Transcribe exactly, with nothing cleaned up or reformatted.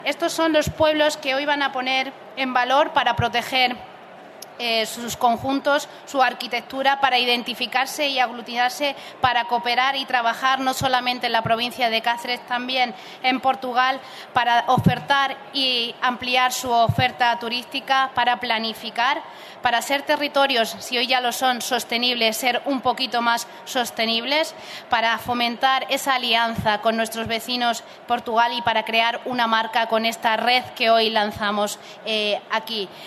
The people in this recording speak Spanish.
Estos son los pueblos que hoy van a poner en valor para proteger eh, sus conjuntos, su arquitectura, para identificarse y aglutinarse, para cooperar y trabajar no solamente en la provincia de Cáceres, también en Portugal, para ofertar y ampliar su oferta turística, para planificar, para ser territorios, si hoy ya lo son, sostenibles, ser un poquito más sostenibles, para fomentar esa alianza con nuestros vecinos Portugal y para crear una marca con esta red que hoy lanzamos eh, aquí.